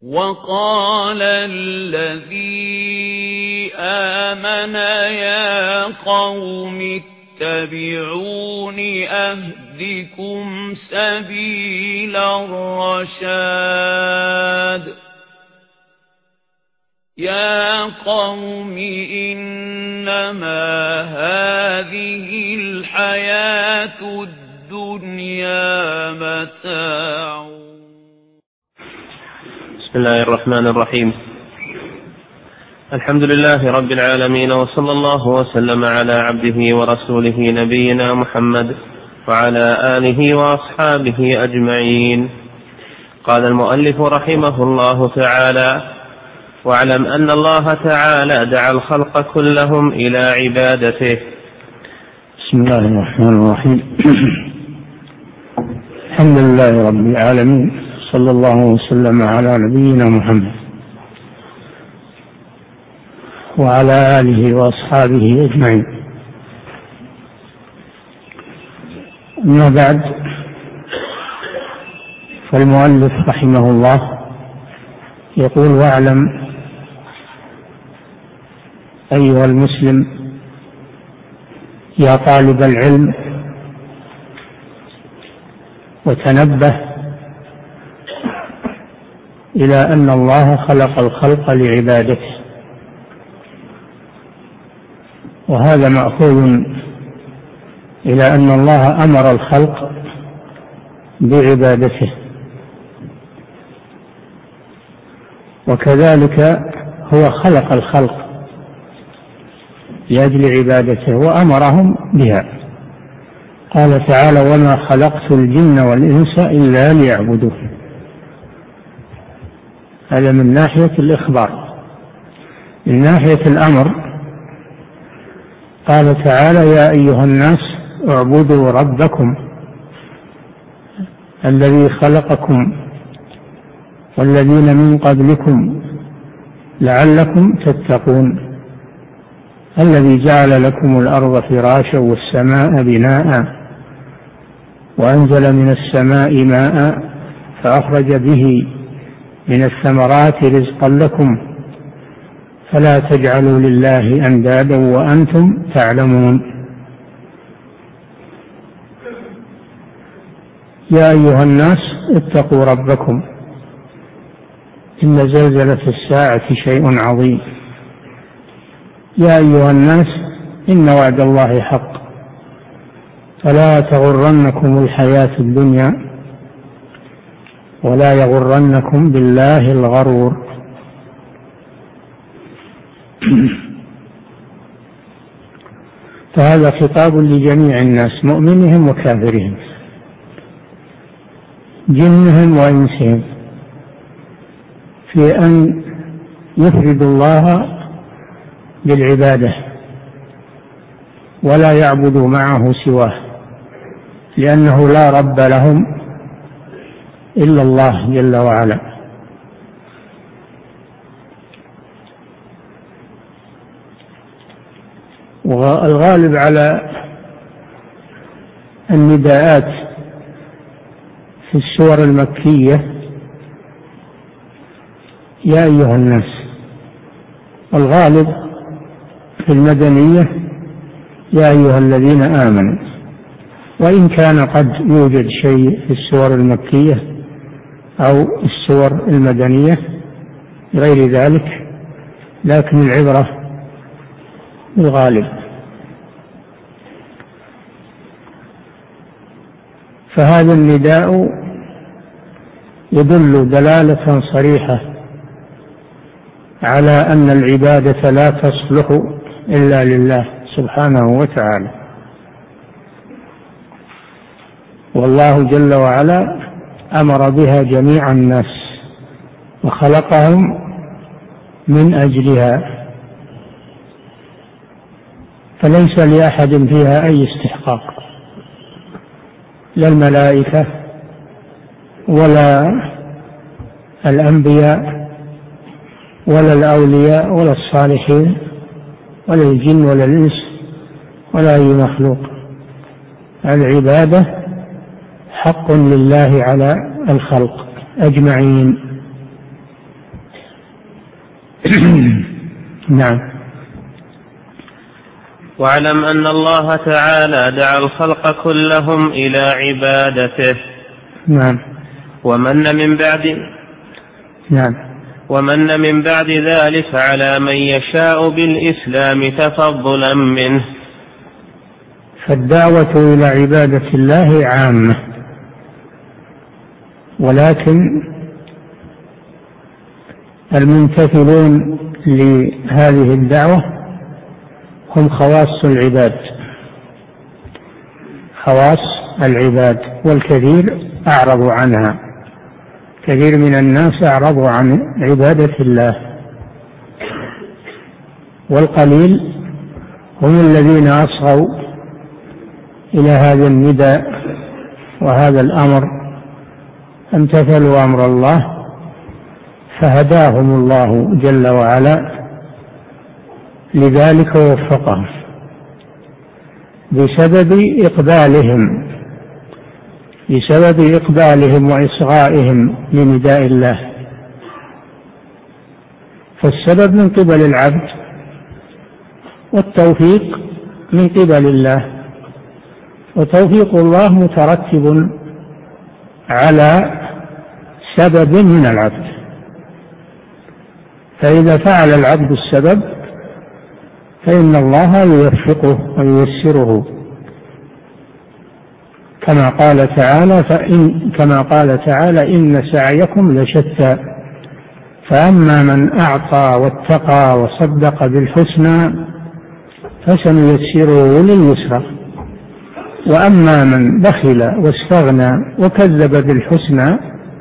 وقال الذي آمن يا قوم اتبعون أهدكم سبيل الرشاد يا قوم إنما هذه الحياة الدنيا متاع. بسم الله الرحمن الرحيم. الحمد لله رب العالمين، وصلى الله وسلم على عبده ورسوله نبينا محمد وعلى آله وأصحابه أجمعين. قال المؤلف رحمه الله تعالى: واعلم أن الله تعالى دعا الخلق كلهم إلى عبادته. بسم الله الرحمن الرحيم. الحمد لله رب العالمين، صلى الله وسلم على نبينا محمد وعلى آله وأصحابه أجمعين. أما بعد، فالمؤلف رحمه الله يقول: واعلم أيها المسلم يا طالب العلم، وتنبه إلى أن الله خلق الخلق لعبادته، وهذا مأخوذ إلى أن الله أمر الخلق بعبادته، وكذلك هو خلق الخلق لأجل عبادته وأمرهم بها. قال تعالى: وما خلقت الجن والإنس إلا ليعبدون. هذا من ناحية الإخبار. من ناحية الأمر قال تعالى: يا أيها الناس اعبدوا ربكم الذي خلقكم والذين من قبلكم لعلكم تتقون الذي جعل لكم الأرض فراشا والسماء بناء وأنزل من السماء ماء فأخرج به من الثمرات رزقا لكم فلا تجعلوا لله أندادا وأنتم تعلمون. يا أيها الناس اتقوا ربكم إن زلزلة الساعة شيء عظيم. يا أيها الناس إن وعد الله حق فلا تغرنكم الحياة الدنيا ولا يغرنكم بالله الغرور. فهذا خطاب لجميع الناس، مؤمنهم وكافرهم، جنهم وإنسهم، في أن يفردوا الله بالعبادة ولا يعبدوا معه سواه، لأنه لا رب لهم إلا الله جل وعلا. والغالب على النداءات في السور المكية يا أيها الناس، والغالب في المدنية يا أيها الذين آمنوا، وإن كان قد يوجد شيء في السور المكية أو السور المدنية غير ذلك، لكن العبرة بالغالب. فهذا النداء يدل دلالة صريحة على أن العبادة لا تصلح إلا لله سبحانه وتعالى، والله جل وعلا أمر بها جميع الناس وخلقهم من أجلها، فليس لأحد فيها أي استحقاق، لا الملائكة ولا الأنبياء ولا الأولياء ولا الصالحين ولا الجن ولا الإنس ولا أي مخلوق. العبادة حق لله على الخلق أجمعين. نعم. واعلم أن الله تعالى دعا الخلق كلهم إلى عبادته. نعم. ومن من بعد ذلك على من يشاء بالإسلام تفضلا منه. فالدعوة إلى عبادة الله عامة، ولكن الممتثلون لهذه الدعوة هم خواص العباد، والكثير أعرضوا عنها. كثير من الناس أعرضوا عن عبادة الله، والقليل هم الذين أصغوا إلى هذا النداء وهذا الأمر، امتثلوا أمر الله فهداهم الله جل وعلا لذلك ووفقهم بسبب إقبالهم وإصغائهم لنداء الله. فالسبب من قبل العبد، والتوفيق من قبل الله، وتوفيق الله مترتب على سبب من العبد. فإذا فعل العبد السبب فإن الله يوفقه وييسره، كما قال تعالى إن سعيكم لشتى فأما من أعطى واتقى وصدق بالحسنى فسنيسره لليسرى وأما من بخل واستغنى وكذب بالحسنى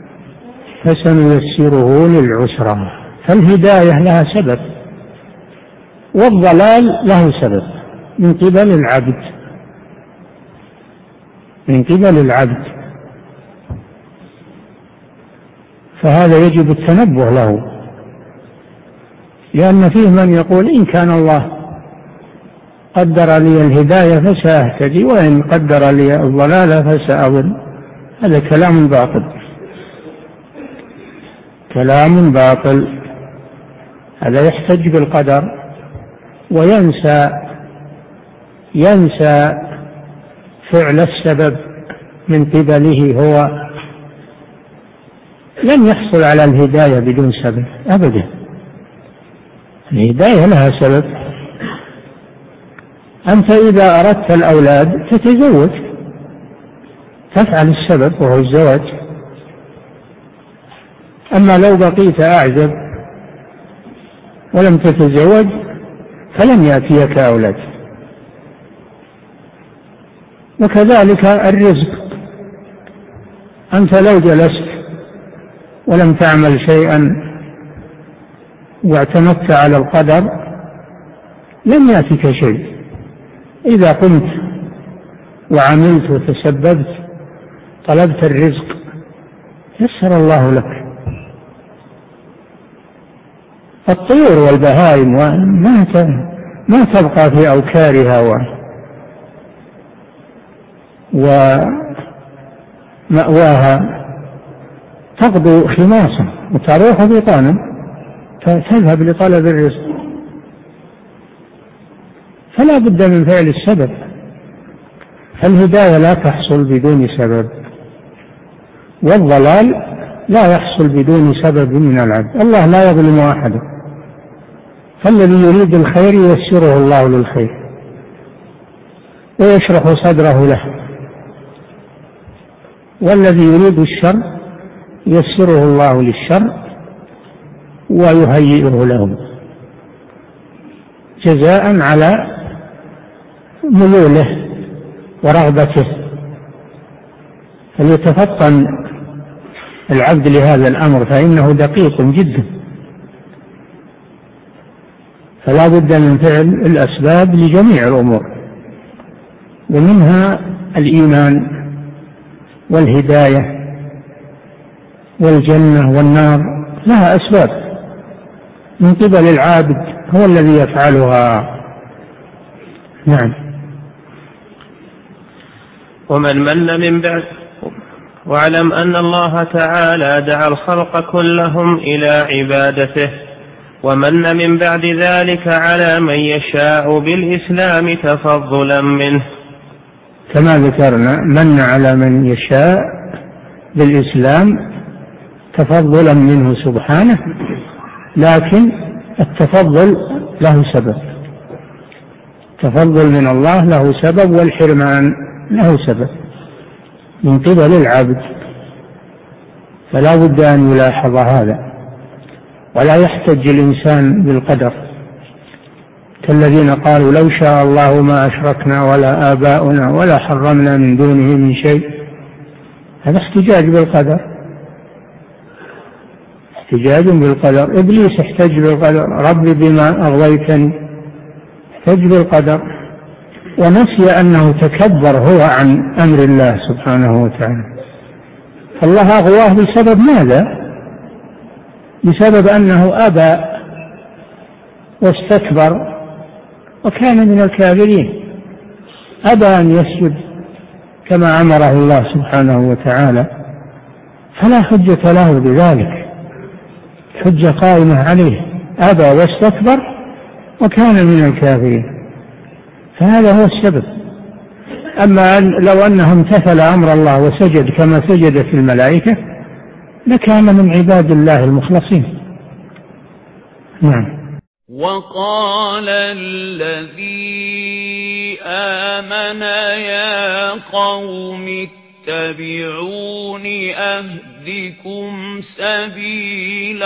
فسنيسره للعسرى. فالهداية لها سبب، والضلال له سبب من قبل العبد، فهذا يجب التنبه له، لأن فيه من يقول إن كان الله قدر لي الهداية فسأهتدي وإن قدر لي الضلال فسأضل. هذا كلام باطل. هذا يحتج بالقدر وينسى فعل السبب من قبله. هو لن يحصل على الهداية بدون سبب أبدا، الهداية لها سبب. أنت إذا أردت الأولاد تتزوج، تفعل السبب وهو الزواج. أما لو بقيت أعزب ولم تتزوج فلن يأتيك أولاد. وكذلك الرزق، أنت لو جلست ولم تعمل شيئا واعتمدت على القدر لن يأتيك شيء. إذا قمت وعملت وتسببت طلبت الرزق يسر الله لك. الطيور والبهائم ما تبقى في أوكارها ومأواها، تغدو خماصا وتروح بطانا فتذهب لطلب الرزق. فلا بد من فعل السبب. الهداية لا تحصل بدون سبب، والضلال لا يحصل بدون سبب من العبد. الله لا يظلم أحدا، فالذي يريد الخير ييسره الله للخير ويشرح صدره له، والذي يريد الشر ييسره الله للشر ويهيئه له جزاء على ميوله ورغبته. فليتفطن العبد لهذا الأمر فإنه دقيق جدا. فلا بد من فعل الأسباب لجميع الأمور، ومنها الإيمان والهداية والجنة والنار، لها أسباب من قبل العابد هو الذي يفعلها. نعم. من بعد. واعلم أن الله تعالى دعا الخلق كلهم إلى عبادته، ومن من بعد ذلك على من يشاء بالإسلام تفضلا منه. كما ذكرنا من على من يشاء بالإسلام تفضلا منه سبحانه، لكن التفضل له سبب، التفضل من الله له سبب، والحرمان له سبب من قبل العبد، فلا بد أن يلاحظ هذا، ولا يحتج الإنسان بالقدر كالذين قالوا لو شاء الله ما أشركنا ولا آباؤنا ولا حرمنا من دونه من شيء. هذا احتجاج بالقدر، احتجاج بالقدر. إبليس احتج بالقدر، رب بما أغويتني، احتج بالقدر ونسي أنه تكبر هو عن أمر الله سبحانه وتعالى. فالله أغواه بسبب ماذا؟ بسبب أنه أبى واستكبر وكان من الكافرين، أبى أن يسجد كما أمره الله سبحانه وتعالى، فلا حجة له بذلك، حجة قائمة عليه، أبى واستكبر وكان من الكافرين، فهذا هو السبب. أما لو أنه امتثل أمر الله وسجد كما سجدت الملائكة لكان من عباد الله المخلصين. نعم. وقال الذي آمن يا قوم اتبعون أهدكم سبيل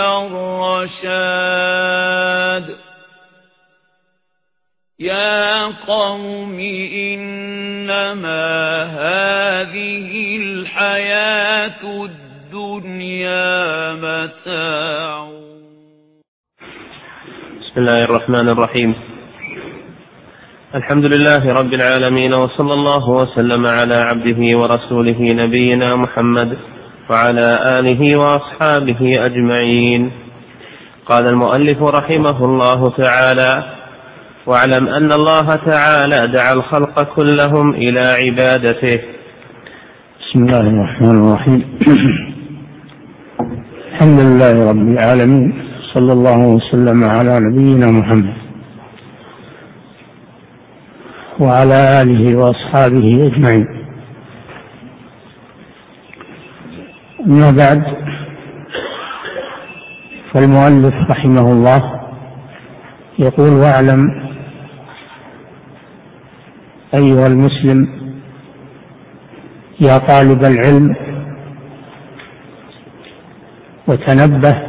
الرشاد. يا قوم إنما هذه الحياة الدنيا متاع. بسم الله الرحمن الرحيم. الحمد لله رب العالمين، وصلى الله وسلم على عبده ورسوله نبينا محمد وعلى آله وأصحابه أجمعين. قال المؤلف رحمه الله تعالى: واعلم أن الله تعالى دعا الخلق كلهم إلى عبادته. بسم الله الرحمن الرحيم. الحمد لله رب العالمين، صلى الله وسلم على نبينا محمد وعلى آله وأصحابه أجمعين. أما بعد، فالمؤلف رحمه الله يقول: واعلم أيها المسلم يا طالب العلم، وتنبه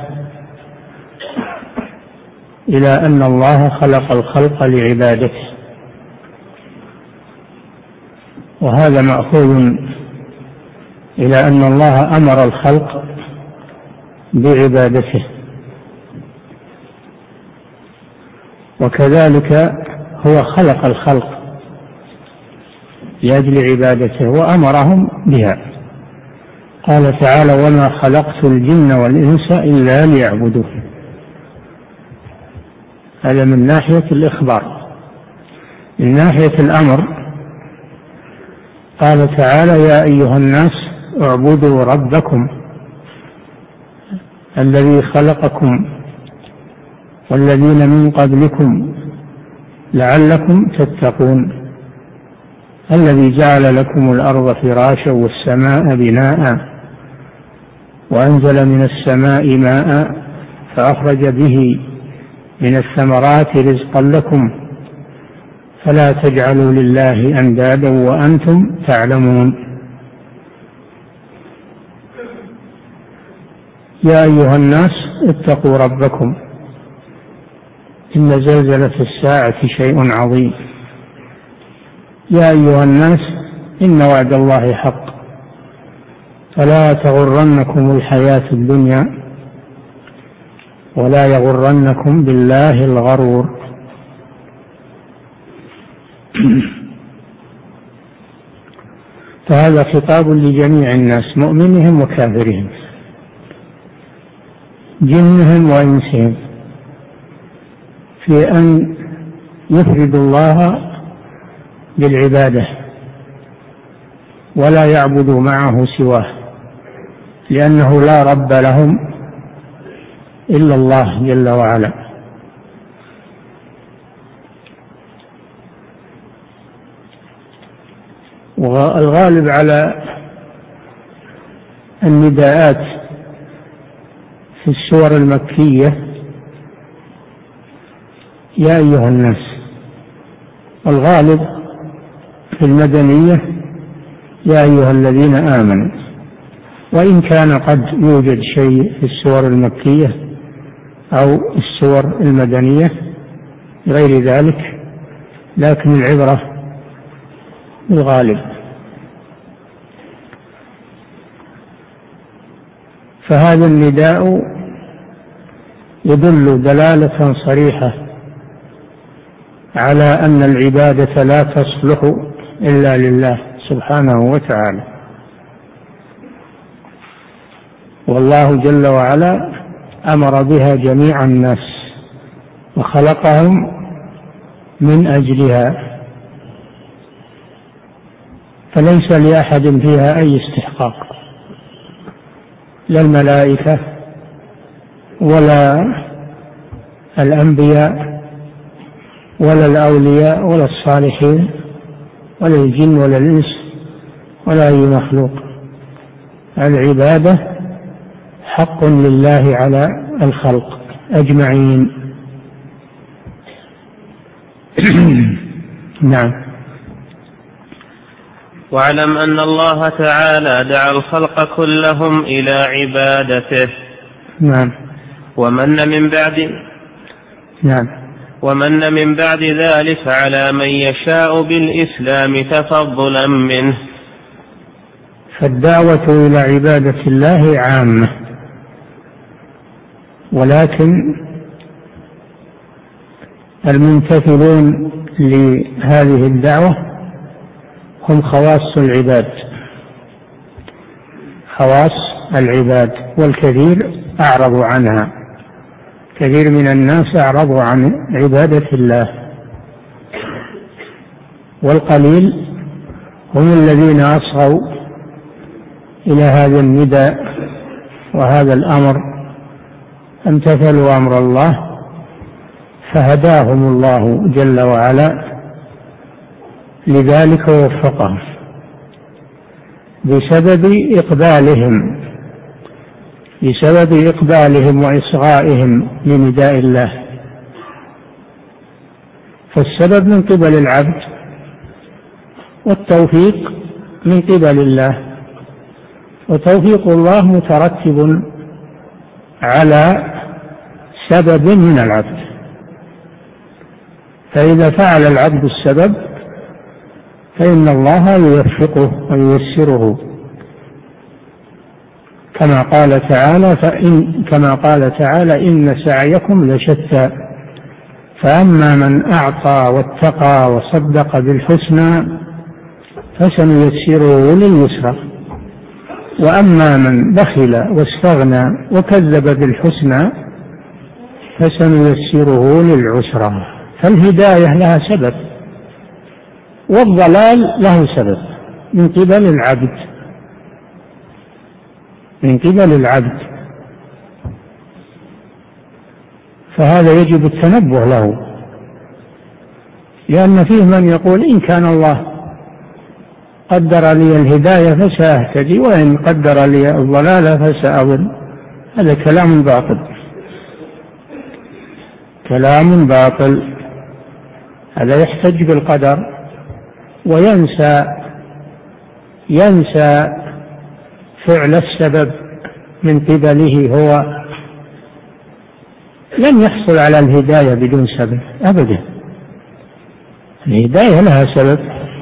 إلى أن الله خلق الخلق لعبادته، وهذا مأخوذ إلى أن الله أمر الخلق بعبادته، وكذلك هو خلق الخلق لأجل عبادته وأمرهم بها. قال تعالى: وما خلقت الجن والإنس إلا ليعبدون. هذا من ناحية الإخبار. من ناحية الأمر قال تعالى: يا أيها الناس اعبدوا ربكم الذي خلقكم والذين من قبلكم لعلكم تتقون، الذي جعل لكم الأرض فراشا والسماء بناء وأنزل من السماء ماء فأخرج به من الثمرات رزقا لكم فلا تجعلوا لله أندادا وأنتم تعلمون. يا أيها الناس اتقوا ربكم إن زلزلة الساعة شيء عظيم. يا أيها الناس إن وعد الله حق فلا تغرنكم الحياة الدنيا ولا يغرنكم بالله الغرور. فهذا خطاب لجميع الناس، مؤمنهم وكافرهم، جنهم وإنسهم، في أن يفردوا الله بالعبادة ولا يعبدوا معه سواه، لأنه لا رب لهم إلا الله جل وعلا. والغالب على النداءات في السور المكية يا أيها الناس، والغالب في المدنية يا أيها الذين آمنوا، وإن كان قد يوجد شيء في السور المكية أو السور المدنية غير ذلك، لكن العبرة بالغالب. فهذا النداء يدل دلالة صريحة على أن العبادة لا تصلح إلا لله سبحانه وتعالى، والله جل وعلا أمر بها جميع الناس وخلقهم من أجلها، فليس لأحد فيها أي استحقاق، لا الملائكة ولا الأنبياء ولا الأولياء ولا الصالحين ولا الجن ولا الإنس ولا أي مخلوق. العبادة حق لله على الخلق أجمعين. نعم. واعلم أن الله تعالى دعا الخلق كلهم إلى عبادته. نعم. ومن من بعد ذلك على من يشاء بالإسلام تفضلا منه. فالدعوة إلى عبادة الله عامة، ولكن الممتثلون لهذه الدعوة هم خواص العباد، والكثير أعرضوا عنها، كثير من الناس أعرضوا عن عبادة الله، والقليل هم الذين أصغوا إلى هذا النداء وهذا الأمر، امتثلوا أمر الله فهداهم الله جل وعلا لذلك ووفقهم بسبب إقبالهم وإصغائهم لنداء الله. فالسبب من قبل العبد والتوفيق من قبل الله، وتوفيق الله مترتب على سبب من العبد، فإذا فعل العبد السبب فإن الله يوفقه وييسره، كما قال تعالى إن سعيكم لشتى، فأما من أعطى واتقى وصدق بالحسنى فسنيسره لليسرى، وأما من بخل واستغنى وكذب بالحسنى فسنيسره للعسرى. فالهداية لها سبب والضلال له سبب من قبل العبد، فهذا يجب التنبه له، لأن فيه من يقول إن كان الله قدر لي الهداية فسأهتدي، وإن قدر لي الضلال فسأضل. هذا كلام باطل، هذا يحتج بالقدر وينسى فعل السبب من قبله، هو لن يحصل على الهداية بدون سبب أبدا، الهداية لها سبب.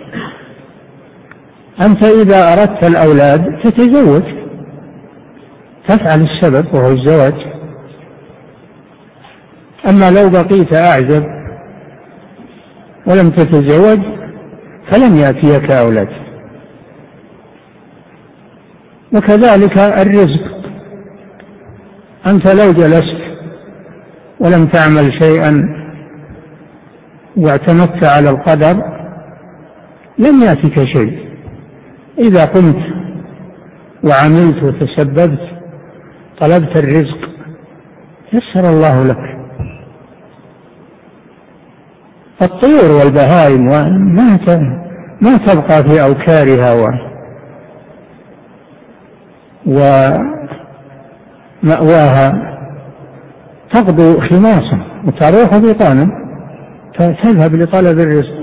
أنت إذا أردت الأولاد تتزوج، تفعل السبب وهو الزواج، أما لو بقيت أعزب ولم تتزوج فلن يأتيك أولاد. وكذلك الرزق، أنت لو جلست ولم تعمل شيئا واعتمدت على القدر لن يأتيك شيء. إذا قمت وعملت وتسببت طلبت الرزق يسر الله لك. الطيور والبهائم ما تبقى في أوكارها ومأواها، تغدو خماصا وتروح بطانا، تذهب لطلب الرزق.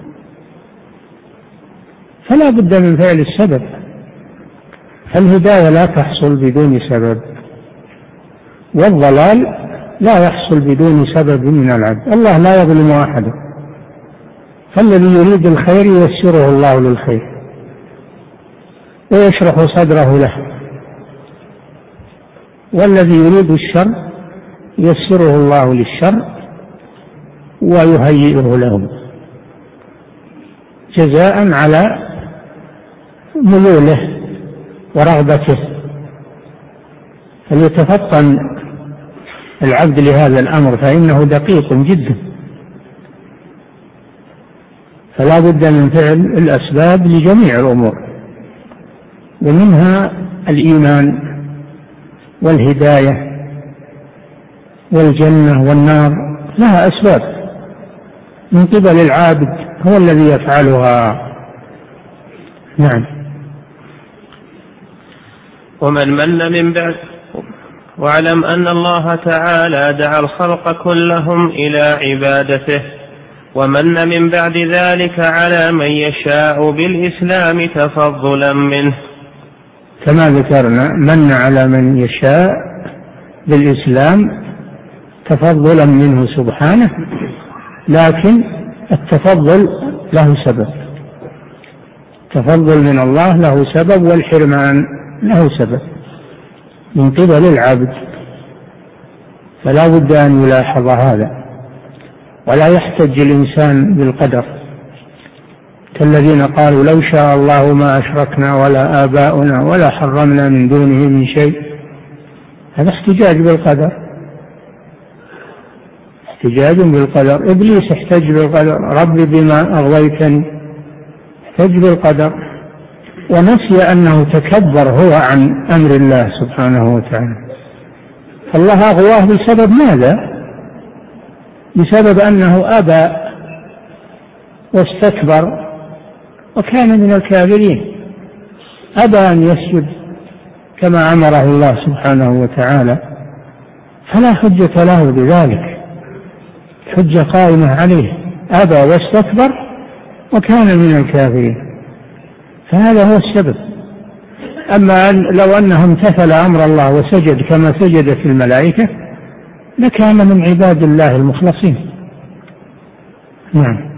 فلا بد من فعل السبب. الهداية لا تحصل بدون سبب، والضلال لا يحصل بدون سبب من العبد. الله لا يظلم أحدا، فالذي يريد الخير ييسره الله للخير ويشرح صدره له، والذي يريد الشر ييسره الله للشر ويهيئه له جزاء على ميوله ورغبته. فليتفطن العبد لهذا الأمر فإنه دقيق جدا. فلا بد من فعل الأسباب لجميع الأمور، ومنها الإيمان والهداية والجنة والنار، لها أسباب من قبل العابد هو الذي يفعلها. نعم. ومن من بعد واعلم أن الله تعالى دعا الخلق كلهم إلى عبادته، ومن من بعد ذلك على من يشاء بالإسلام تفضلا منه، كما ذكرنا من على من يشاء بالإسلام تفضلا منه سبحانه، لكن التفضل له سبب، تفضل من الله له سبب، والحرمان له سبب من قبل العبد. فلا بد أن يلاحظ هذا، ولا يحتج الإنسان بالقدر كالذين قالوا لو شاء الله ما أشركنا ولا آباؤنا ولا حرمنا من دونه من شيء. هذا احتجاج بالقدر، احتجاج بالقدر. إبليس احتج بالقدر، ربي بما أغويتني، احتج بالقدر ونسي أنه تكبر هو عن أمر الله سبحانه وتعالى. فالله أغواه بسبب ماذا؟ بسبب أنه أبى واستكبر وكان من الكافرين، أبى أن يسجد كما أمره الله سبحانه وتعالى، فلا حجة له بذلك، حجة قائمة عليه، أبى واستكبر وكان من الكافرين، فهذا هو السبب. أما لو أنه امتثل أمر الله وسجد كما سجدت الملائكة لكان من عباد الله المخلصين. نعم.